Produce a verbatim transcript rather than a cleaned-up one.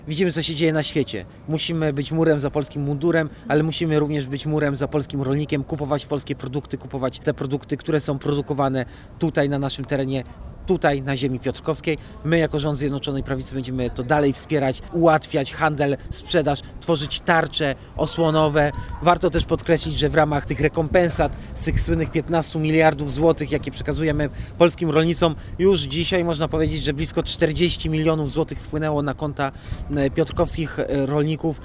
Widzimy, co się dzieje na świecie. Musimy być murem za polskim mundurem, ale musimy również być murem za polskim rolnikiem, kupować polskie produkty, kupować te produkty, które są produkowane tutaj na naszym terenie, tutaj na ziemi piotrkowskiej. My jako rząd Zjednoczonej Prawicy będziemy to dalej wspierać, ułatwiać handel, sprzedaż, tworzyć tarcze osłonowe. Warto też podkreślić, że w ramach tych rekompensat z tych słynnych piętnastu miliardów złotych, jakie przekazujemy polskim rolnicom, już dzisiaj można powiedzieć, że blisko czterdzieści milionów złotych wpłynęło na konta piotrkowskich rolników.